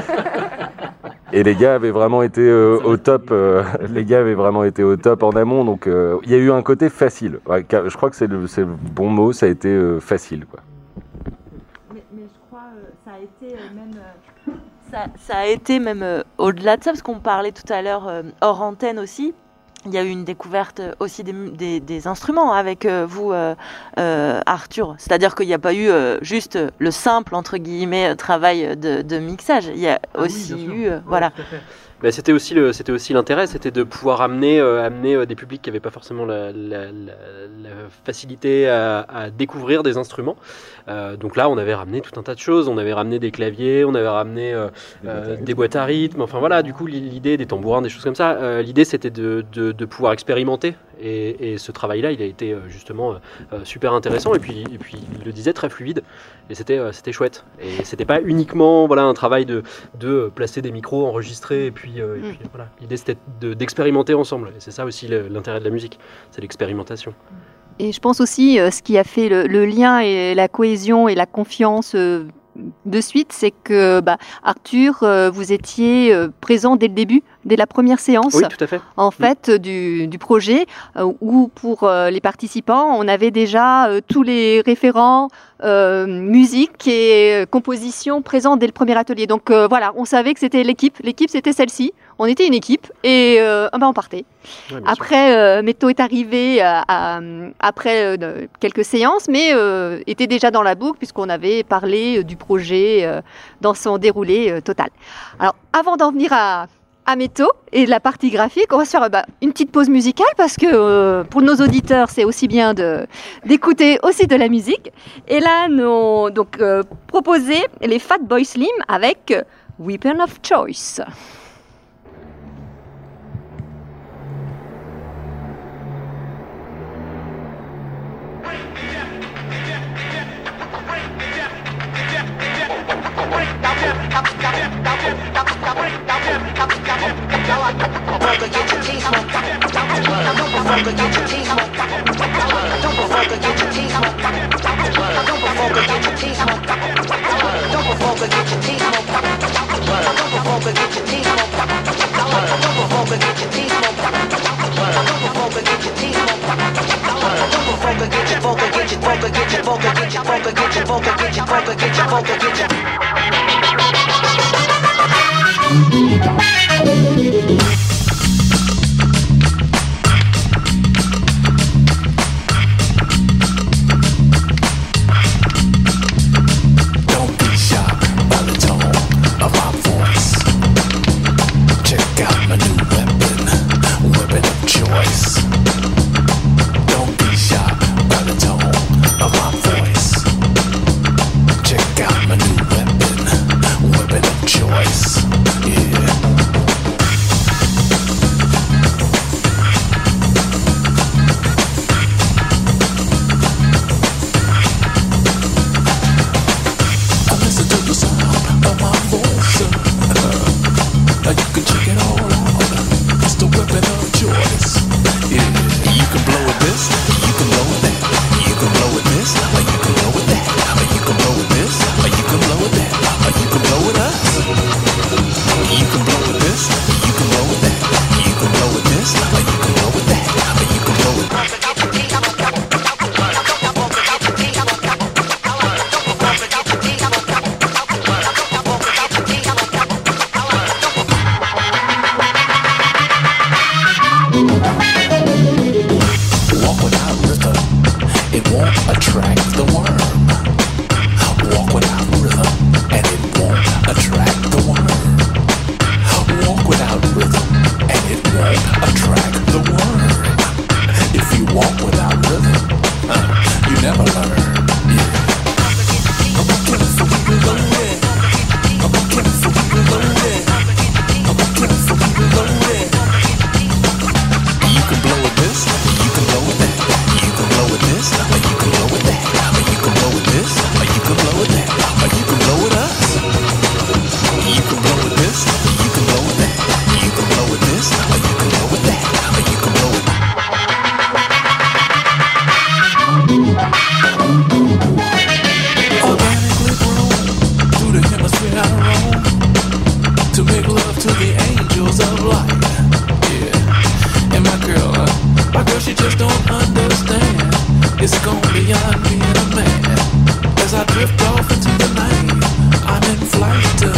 Et les gars avaient vraiment été au top. Les gars avaient vraiment été au top en amont, donc il y a eu un côté facile. Ouais, je crois que c'est le bon mot. Ça a été facile, quoi. Mais je crois ça a été même. Ça a été même au-delà de ça, parce qu'on parlait tout à l'heure hors antenne aussi. Il y a eu une découverte aussi des instruments avec vous, Arthur. C'est-à-dire qu'il n'y a pas eu juste le simple, entre guillemets, travail de mixage. Il y a aussi eu... voilà. Mais c'était aussi l'intérêt, c'était de pouvoir amener des publics qui n'avaient pas forcément la facilité à découvrir des instruments. Donc là, on avait ramené tout un tas de choses. On avait ramené des claviers, on avait ramené des boîtes à rythme. Enfin voilà, du coup, l'idée des tambourins, des choses comme ça. L'idée, c'était de pouvoir expérimenter. Et ce travail-là, il a été justement super intéressant. Et puis, il le disait, très fluide. Et c'était chouette. Et c'était pas uniquement un travail de placer des micros, enregistrer. Et puis voilà. L'idée, c'était d'expérimenter ensemble. Et c'est ça aussi l'intérêt de la musique, c'est l'expérimentation. Et je pense aussi, ce qui a fait le lien et la cohésion et la confiance de suite, c'est que Arthur, vous étiez présent dès le début, dès la première séance, oui, tout à fait. En fait, du projet, où pour les participants, on avait déjà tous les référents musique et composition présents dès le premier atelier. Donc voilà, on savait que c'était l'équipe c'était celle-ci. On était une équipe et on partait. Ouais, après, Métaux est arrivé après quelques séances, mais était déjà dans la boucle puisqu'on avait parlé du projet dans son déroulé total. Alors, avant d'en venir à Métaux et de la partie graphique, on va se faire une petite pause musicale parce que pour nos auditeurs, c'est aussi bien d'écouter aussi de la musique. Et là, nous avons donc proposé les Fatboy Slim avec Weapon of Choice. Now you can check it all out. It's the weapon of choice. Yeah. just don't understand. It's gone beyond being a man. As I drift off into the night, I'm in flight.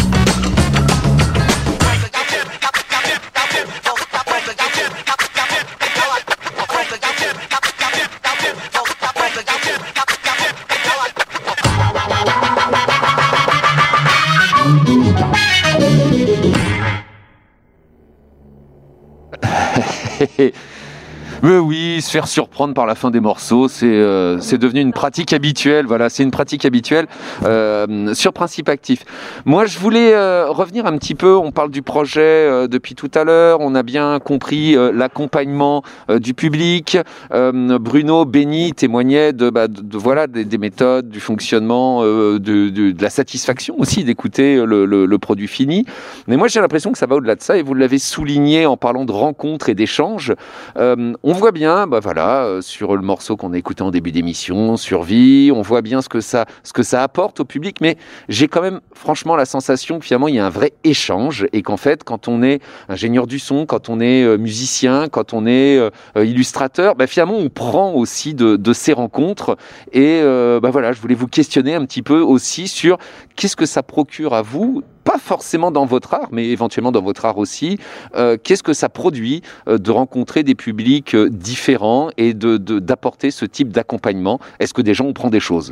Mais oui, se faire surprendre par la fin des morceaux, c'est devenu une pratique habituelle. Voilà, c'est une pratique habituelle sur Principe Actif. Moi, je voulais revenir un petit peu. On parle du projet depuis tout à l'heure. On a bien compris l'accompagnement du public. Bruno, Benny témoignaient voilà des méthodes, du fonctionnement, de la satisfaction aussi d'écouter le produit fini. Mais moi, j'ai l'impression que ça va au-delà de ça. Et vous l'avez souligné en parlant de rencontres et d'échanges. On voit bien, sur le morceau qu'on a écouté en début d'émission, Survie, on voit bien ce que ça apporte au public, mais j'ai quand même franchement la sensation que finalement il y a un vrai échange et qu'en fait, quand on est ingénieur du son, quand on est musicien, quand on est illustrateur, finalement on prend aussi de ces rencontres et je voulais vous questionner un petit peu aussi sur qu'est-ce que ça procure à vous, pas forcément dans votre art, mais éventuellement dans votre art aussi. Qu'est-ce que ça produit de rencontrer des publics différents et d'apporter ce type d'accompagnement? Est-ce que des gens on prend des choses?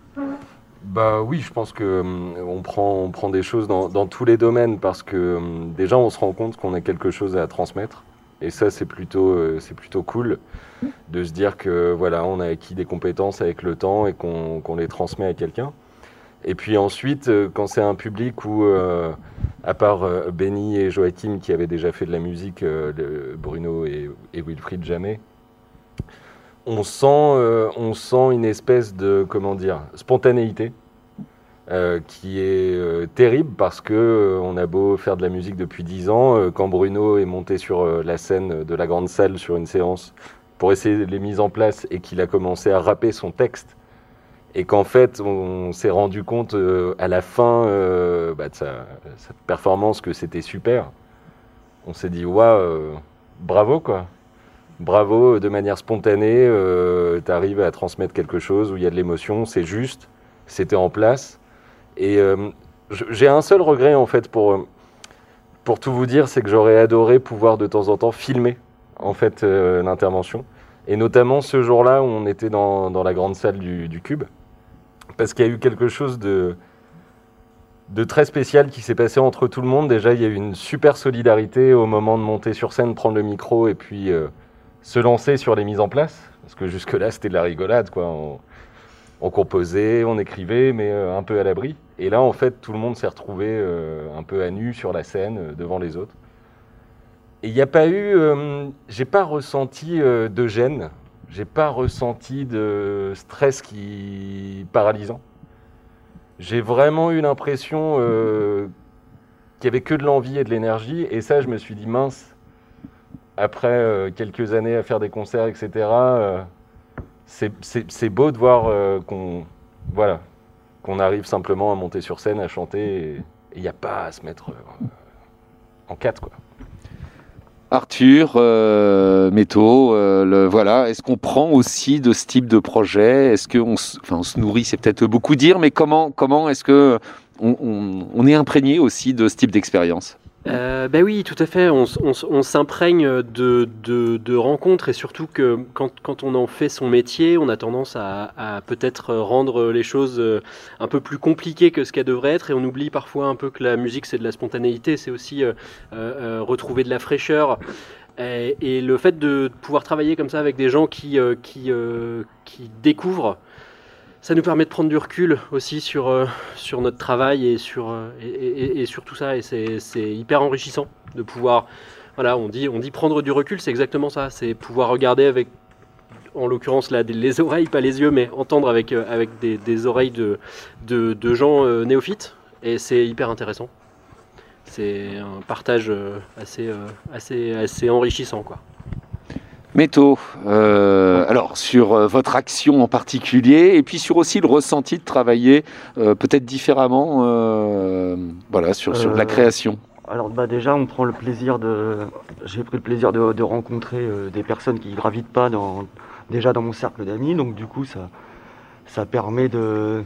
Oui, je pense que on prend des choses dans tous les domaines parce que déjà on se rend compte qu'on a quelque chose à transmettre et ça c'est plutôt cool de se dire que voilà, on a acquis des compétences avec le temps et qu'on les transmet à quelqu'un. Et puis ensuite, quand c'est un public où, à part Benny et Joachim qui avaient déjà fait de la musique, Bruno et Wilfried jamais, on sent une espèce de, spontanéité qui est terrible parce que on a beau faire de la musique depuis 10 ans, quand Bruno est monté sur la scène de la grande salle sur une séance pour essayer les mises en place et qu'il a commencé à rapper son texte, et qu'en fait, on s'est rendu compte à la fin de sa performance que c'était super. On s'est dit, bravo quoi. Bravo, de manière spontanée, t'arrives à transmettre quelque chose où il y a de l'émotion, c'est juste, c'était en place. Et j'ai un seul regret en fait pour tout vous dire, c'est que j'aurais adoré pouvoir de temps en temps filmer en fait l'intervention. Et notamment ce jour-là où on était dans la grande salle du Cube. Parce qu'il y a eu quelque chose de très spécial qui s'est passé entre tout le monde. Déjà, il y a eu une super solidarité au moment de monter sur scène, prendre le micro et puis se lancer sur les mises en place. Parce que jusque-là, c'était de la rigolade, quoi. On composait, on écrivait, mais un peu à l'abri. Et là, en fait, tout le monde s'est retrouvé un peu à nu sur la scène, devant les autres. Et il n'y a pas eu... j'ai pas ressenti de gêne. J'ai pas ressenti de stress paralysant. J'ai vraiment eu l'impression qu'il y avait que de l'envie et de l'énergie. Et ça, je me suis dit, mince, après quelques années à faire des concerts, etc., c'est beau de voir qu'on arrive simplement à monter sur scène, à chanter, et il n'y a pas à se mettre en quatre, quoi. Arthur, Métaux, est-ce qu'on prend aussi de ce type de projet? Est-ce qu'on se nourrit, c'est peut-être beaucoup dire, mais comment est-ce que on est imprégné aussi de ce type d'expérience? Oui, tout à fait. On s'imprègne de rencontres et surtout que quand on en fait son métier, on a tendance à peut-être rendre les choses un peu plus compliquées que ce qu'elles devraient être et on oublie parfois un peu que la musique c'est de la spontanéité, c'est aussi retrouver de la fraîcheur. Et le fait de pouvoir travailler comme ça avec des gens qui découvrent, ça nous permet de prendre du recul aussi sur notre travail et sur tout ça, et c'est hyper enrichissant de pouvoir, on dit prendre du recul, c'est exactement ça, c'est pouvoir regarder avec, en l'occurrence là, les oreilles, pas les yeux, mais entendre avec des oreilles de gens néophytes, et c'est hyper intéressant. C'est un partage assez enrichissant, quoi. Métaux, alors sur votre action en particulier et puis sur aussi le ressenti de travailler peut-être différemment sur de la création. Alors déjà, on prend le plaisir j'ai pris le plaisir de rencontrer des personnes qui gravitent pas déjà dans mon cercle d'amis, donc du coup ça permet de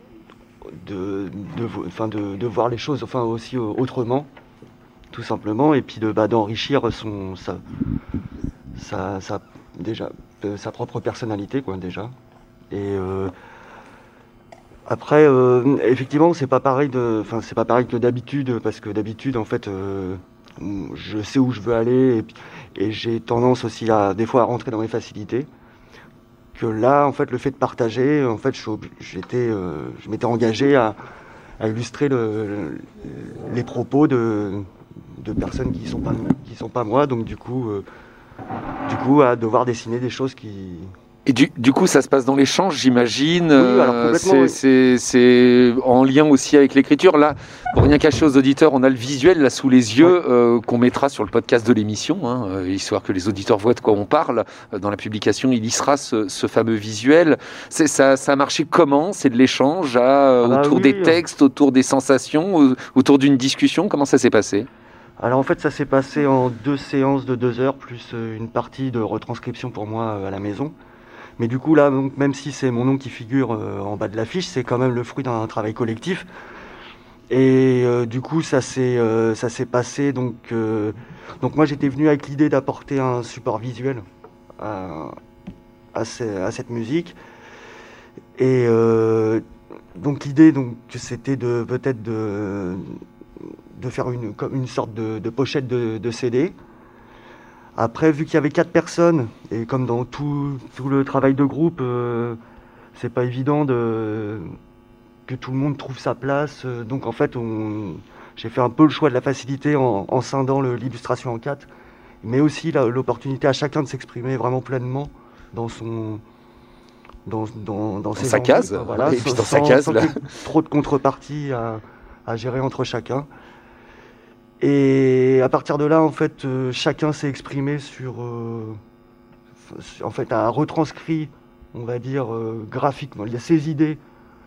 voir les choses aussi autrement, tout simplement, et puis d'enrichir sa propre personnalité, quoi, déjà. Et après, effectivement, c'est pas pareil que d'habitude, parce que d'habitude, en fait, je sais où je veux aller, et j'ai tendance aussi des fois à rentrer dans mes facilités. Que là, en fait, le fait de partager, en fait, je m'étais engagé à illustrer les propos de personnes qui sont pas moi, donc du coup, à devoir dessiner des choses qui... Et du coup, ça se passe dans l'échange, j'imagine. Oui, alors complètement. C'est en lien aussi avec l'écriture. Là, pour rien cacher aux auditeurs, on a le visuel là sous les yeux qu'on mettra sur le podcast de l'émission, histoire que les auditeurs voient de quoi on parle. Dans la publication, il y sera ce fameux visuel. Ça a marché comment? C'est de l'échange autour des textes, autour des sensations, autour d'une discussion. Comment ça s'est passé? Alors en fait, ça s'est passé en 2 séances de 2 heures, plus une partie de retranscription pour moi à la maison. Mais du coup, là, même si c'est mon nom qui figure en bas de l'affiche, c'est quand même le fruit d'un travail collectif. Et du coup, ça s'est passé. Donc moi, j'étais venu avec l'idée d'apporter un support visuel à cette musique. Et donc l'idée, c'était peut-être de faire une sorte de pochette de CD. Après, vu qu'il y avait 4 personnes, et comme dans tout le travail de groupe, c'est pas évident que tout le monde trouve sa place. Donc en fait, j'ai fait un peu le choix de la facilité en scindant l'illustration en 4, mais aussi l'opportunité à chacun de s'exprimer vraiment pleinement dans sa case. Voilà, et puis dans sa case, là. Trop de contreparties à gérer entre chacun. Et à partir de là, en fait, chacun s'est exprimé a retranscrit, on va dire, graphiquement. Il y a ses idées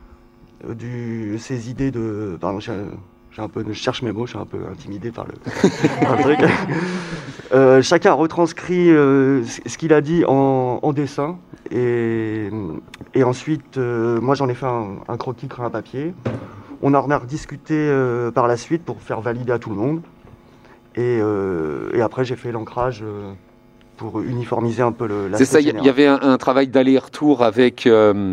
pardon, je cherche mes mots, je suis un peu intimidé par le truc. Chacun a retranscrit ce qu'il a dit en dessin, et ensuite, moi j'en ai fait un croquis crayon à papier. On en a rediscuté par la suite pour faire valider à tout le monde. Et après, j'ai fait l'ancrage pour uniformiser un peu la. C'est ça, il y avait un travail d'aller-retour avec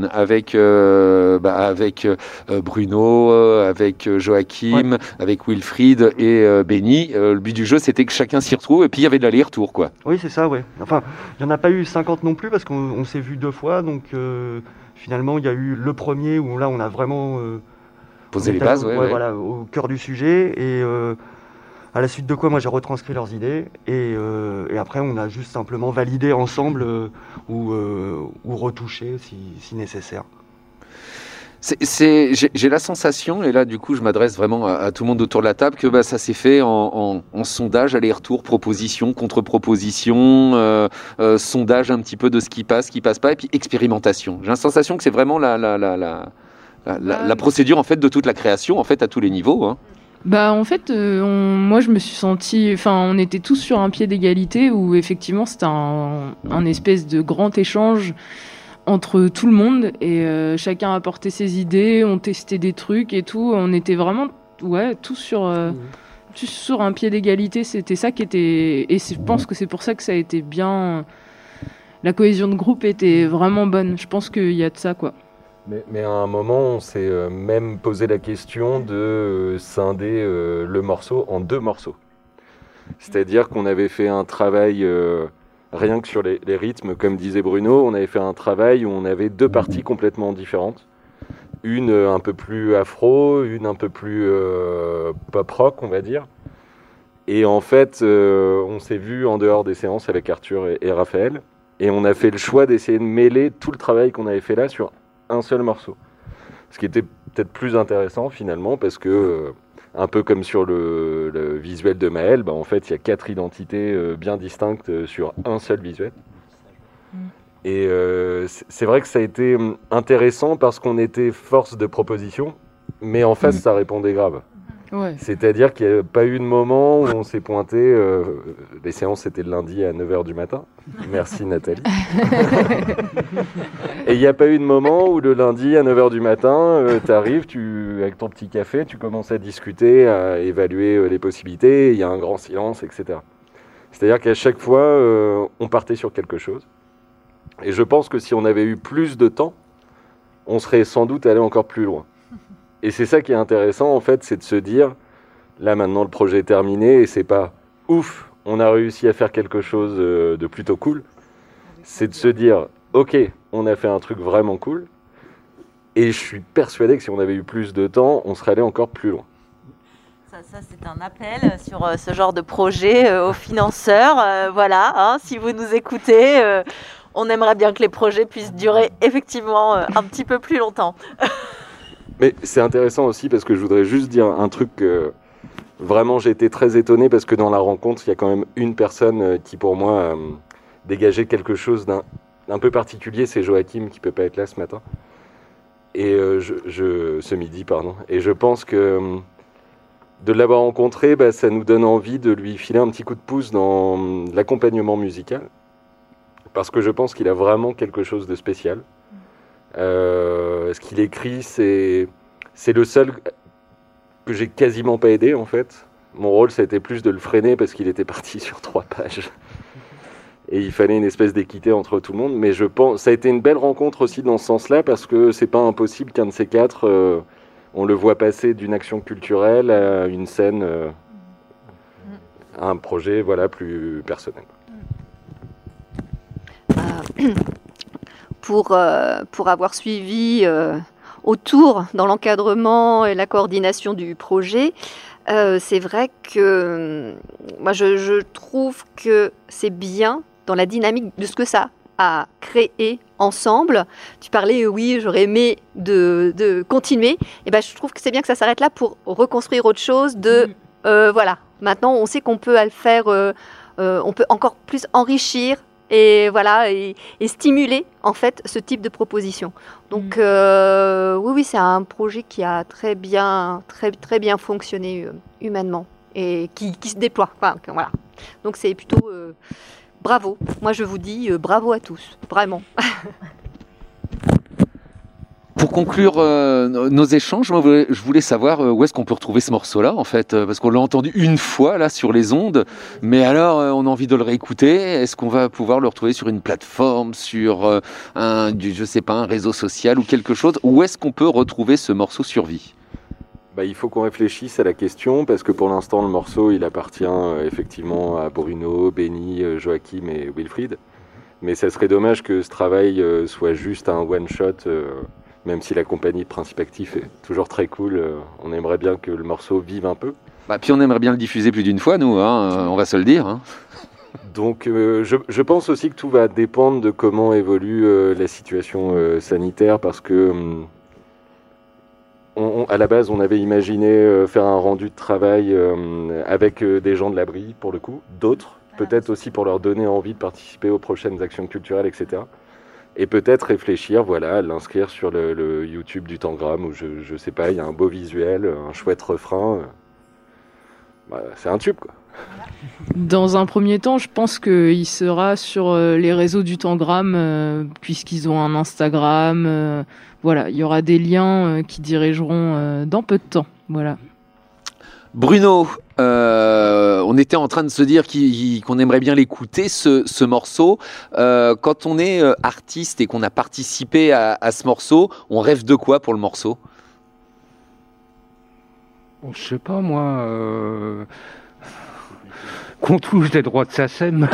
Bruno, avec Joachim, avec Wilfried et Benny. Le but du jeu, c'était que chacun s'y retrouve, et puis il y avait de l'aller-retour, quoi. Oui, c'est ça, ouais. Enfin, il n'y en a pas eu 50 non plus, parce qu'on s'est vu 2 fois. Donc, finalement, il y a eu le premier où là, on a vraiment... poser les bases, voilà, au cœur du sujet, et à la suite de quoi moi j'ai retranscrit leurs idées, et après on a juste simplement validé ensemble ou retouché si nécessaire. J'ai la sensation, et là du coup je m'adresse vraiment à tout le monde autour de la table, que ça s'est fait en sondage, aller-retour, proposition, contre-proposition, sondage un petit peu de ce qui passe pas, et puis expérimentation. J'ai la sensation que c'est vraiment la procédure en fait de toute la création en fait à tous les niveaux. Hein. En fait, moi je me suis sentie, on était tous sur un pied d'égalité où effectivement c'était un espèce de grand échange entre tout le monde, et chacun apportait ses idées, on testait des trucs et tout, on était vraiment tous sur un pied d'égalité. C'était ça qui était, et je pense que c'est pour ça que ça a été bien, la cohésion de groupe était vraiment bonne. Je pense qu'il y a de ça, quoi. Mais à un moment, on s'est même posé la question de scinder le morceau en 2 morceaux. C'est-à-dire qu'on avait fait un travail, rien que sur les rythmes, comme disait Bruno, on avait fait un travail où on avait 2 parties complètement différentes. Une un peu plus afro, une un peu plus pop-rock, on va dire. Et en fait, on s'est vu en dehors des séances avec Arthur et Raphaël, et on a fait le choix d'essayer de mêler tout le travail qu'on avait fait là sur un seul morceau. Ce qui était peut-être plus intéressant finalement, parce que un peu comme sur le visuel de Maël, en fait il y a 4 identités bien distinctes sur un seul visuel. Et c'est vrai que ça a été intéressant parce qu'on était force de proposition, mais en face ça répondait grave. Ouais. C'est-à-dire qu'il n'y a pas eu de moment où on s'est pointé. Les séances, c'était le lundi à 9h du matin. Merci Nathalie. Et il n'y a pas eu de moment où le lundi à 9h du matin, tu arrives, avec ton petit café, tu commences à discuter, à évaluer les possibilités, il y a un grand silence, etc. C'est-à-dire qu'à chaque fois, on partait sur quelque chose. Et je pense que si on avait eu plus de temps, on serait sans doute allé encore plus loin. Et c'est ça qui est intéressant, en fait, c'est de se dire, là maintenant le projet est terminé, et c'est pas ouf, on a réussi à faire quelque chose de plutôt cool. C'est de se dire, ok, on a fait un truc vraiment cool, et je suis persuadé que si on avait eu plus de temps, on serait allé encore plus loin. Ça c'est un appel sur ce genre de projet aux financeurs. Voilà, hein, si vous nous écoutez, on aimerait bien que les projets puissent durer effectivement un petit peu plus longtemps. Mais c'est intéressant aussi parce que je voudrais juste dire un truc que vraiment j'ai été très étonné parce que dans la rencontre, il y a quand même une personne qui pour moi dégageait quelque chose d'un peu particulier, c'est Joachim qui peut pas être là ce matin. Et ce midi, pardon. Et je pense que de l'avoir rencontré, ça nous donne envie de lui filer un petit coup de pouce dans l'accompagnement musical. Parce que je pense qu'il a vraiment quelque chose de spécial. Ce qu'il écrit, c'est le seul que j'ai quasiment pas aidé en fait. Mon rôle, ça a été plus de le freiner parce qu'il était parti sur 3 pages. Et il fallait une espèce d'équité entre tout le monde. Mais je pense, ça a été une belle rencontre aussi dans ce sens-là parce que c'est pas impossible qu'un de ces 4, on le voit passer d'une action culturelle à une scène, à un projet plus personnel. Pour avoir suivi autour dans l'encadrement et la coordination du projet, c'est vrai que moi je trouve que c'est bien dans la dynamique de ce que ça a créé ensemble. Tu parlais, oui, j'aurais aimé de continuer. Et je trouve que c'est bien que ça s'arrête là pour reconstruire autre chose. Voilà, maintenant on sait qu'on peut le faire, on peut encore plus enrichir. Et voilà, et stimuler en fait ce type de proposition. Donc oui, c'est un projet qui a très bien fonctionné humainement et qui se déploie. Voilà. Donc c'est plutôt bravo. Moi je vous dis bravo à tous, vraiment. Pour conclure nos échanges, je voulais savoir où est-ce qu'on peut retrouver ce morceau-là, en fait, parce qu'on l'a entendu une fois là sur les ondes, mais alors on a envie de le réécouter. Est-ce qu'on va pouvoir le retrouver sur une plateforme, sur un réseau social ou quelque chose? Où est-ce qu'on peut retrouver ce morceau sur Vie? Il faut qu'on réfléchisse à la question parce que pour l'instant le morceau il appartient effectivement à Bruno, Benny, Joachim et Wilfried. Mais ça serait dommage que ce travail soit juste un one-shot. Même si la compagnie de Principe Actif est toujours très cool, on aimerait bien que le morceau vive un peu. Puis on aimerait bien le diffuser plus d'une fois, nous, on va se le dire. Hein. Donc je pense aussi que tout va dépendre de comment évolue la situation sanitaire, parce que à la base on avait imaginé faire un rendu de travail avec des gens de l'abri, pour le coup, d'autres, peut-être aussi pour leur donner envie de participer aux prochaines actions culturelles, etc. Et peut-être réfléchir, à l'inscrire sur le YouTube du Tangram où je sais pas, il y a un beau visuel, un chouette refrain. C'est un tube, quoi. Dans un premier temps, je pense qu'il sera sur les réseaux du Tangram, puisqu'ils ont un Instagram. Il y aura des liens qui dirigeront dans peu de temps. Voilà. Bruno, on était en train de se dire qu'on aimerait bien l'écouter, ce morceau. Quand on est artiste et qu'on a participé à ce morceau, on rêve de quoi pour le morceau? Je sais pas, moi... qu'on touche des droits de SACEM.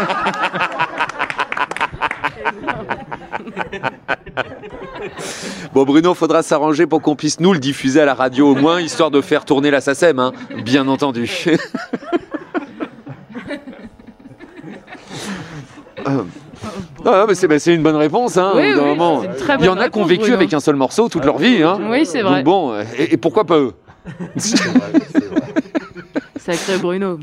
Bon, Bruno, faudra s'arranger pour qu'on puisse nous le diffuser à la radio au moins, histoire de faire tourner la SACEM, hein, bien entendu. Mais c'est une bonne réponse. Hein, oui, moment. Il y en a qui ont vécu Bruno. Avec un seul morceau toute leur vie. Hein. Oui, c'est vrai. Donc bon, et pourquoi pas eux? Sacré Bruno.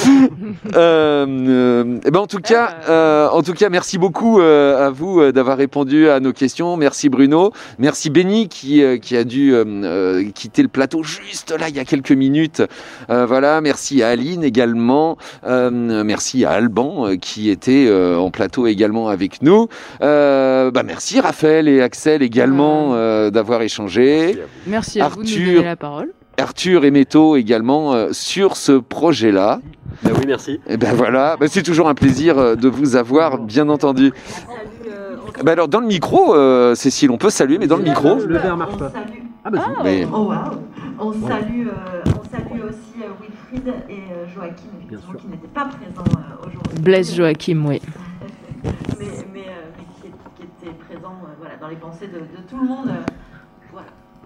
En tout cas, merci beaucoup à vous d'avoir répondu à nos questions. Merci Bruno. Merci Benny qui a dû quitter le plateau juste là il y a quelques minutes. Voilà. Merci à Aline également. Merci à Alban qui était en plateau également avec nous. Merci Raphaël et Axel également d'avoir échangé. Merci à vous de nous donner la parole. Arthur et Méto également sur ce projet-là. Oui, merci. Et voilà, c'est toujours un plaisir de vous avoir, bien entendu. Alors dans le micro, Cécile, on peut saluer, mais dans le micro. Le verre marche pas. On salue aussi Wilfried et Joachim, évidemment, qui n'étaient pas présents aujourd'hui. Blaise Joachim, oui. mais qui était présent dans les pensées de tout le monde. Voilà.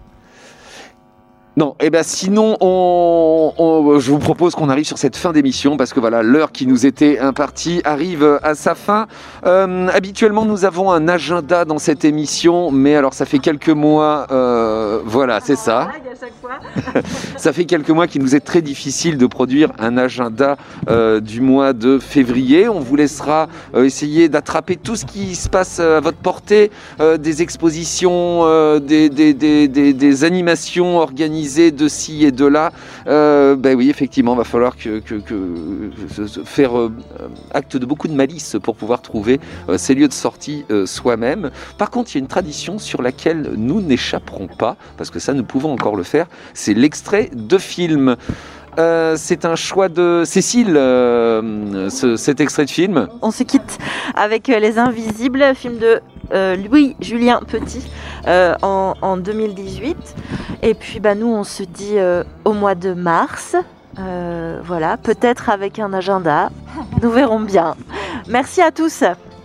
Non, sinon, je vous propose qu'on arrive sur cette fin d'émission parce que voilà, l'heure qui nous était impartie arrive à sa fin. Habituellement, nous avons un agenda dans cette émission, mais alors ça fait quelques mois, c'est ça. Ça fait quelques mois qu'il nous est très difficile de produire un agenda du mois de février. On vous laissera essayer d'attraper tout ce qui se passe à votre portée, des expositions, des animations organisées de ci et de là. Oui, effectivement, il va falloir faire acte de beaucoup de malice pour pouvoir trouver ces lieux de sortie soi-même. Par contre, il y a une tradition sur laquelle nous n'échapperons pas, parce que ça, nous pouvons encore le faire, c'est l'extrait de film. C'est un choix de Cécile, cet extrait de film. On se quitte avec Les Invisibles, film de Louis-Julien Petit en 2018. Et puis nous, on se dit au mois de mars. Peut-être avec un agenda. Nous verrons bien. Merci à tous.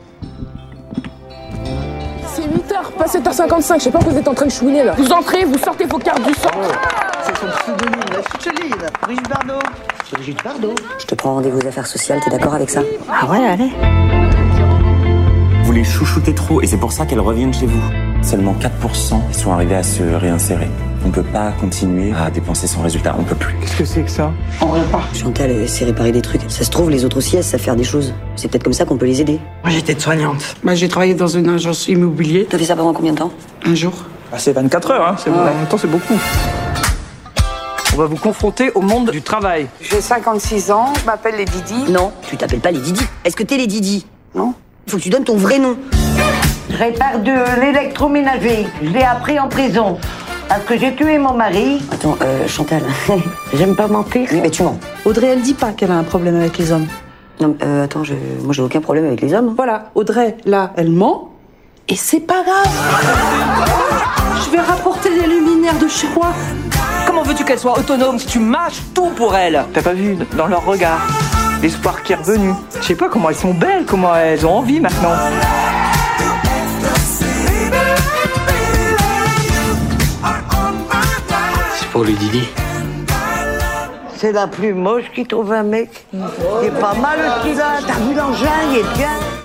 C'est 8h, pas 7h55, je sais pas que vous êtes en train de chouiner là. Vous entrez, vous sortez vos cartes du centre. C'est son pseudonyme, la Chucheline. Brigitte Bardot. Brigitte Bardot. Je te prends rendez-vous aux affaires sociales, t'es d'accord avec ça? Ah ouais, allez. Vous les chouchoutez trop et c'est pour ça qu'elles reviennent chez vous. Seulement 4% sont arrivés à se réinsérer. On ne peut pas continuer à dépenser sans résultat, on ne peut plus. Qu'est-ce que c'est que ça? On repart. Chantal, elle sait réparer des trucs. Ça se trouve, les autres aussi, elles savent faire des choses. C'est peut-être comme ça qu'on peut les aider. Moi, j'étais soignante. J'ai travaillé dans une agence immobilière. T'as fait ça pendant combien de temps? Un jour. C'est 24 heures, en même temps, c'est beaucoup. On va vous confronter au monde du travail. J'ai 56 ans, je m'appelle les Didi. Non, tu t'appelles pas les Didi. Est-ce que t'es les Didi? Non. Faut que tu donnes ton vrai nom. Je répare de l'électroménager. Je l'ai appris en prison. Parce que j'ai tué mon mari. Attends, Chantal, j'aime pas mentir. Oui, mais tu mens. Audrey, elle dit pas qu'elle a un problème avec les hommes. Non, attends, moi j'ai aucun problème avec les hommes. Voilà, Audrey, là, elle ment. Et c'est pas grave. Je vais rapporter les luminaires de chez moi. Comment veux-tu qu'elle soit autonome si tu mâches tout pour elle? T'as pas vu dans leur regard l'espoir qui est revenu. Je sais pas comment elles sont belles, comment elles ont envie maintenant. Pour les Didi. C'est la plus moche qui trouve un mec. Il est pas mal ce qu'il a. T'as vu l'engin, il est bien.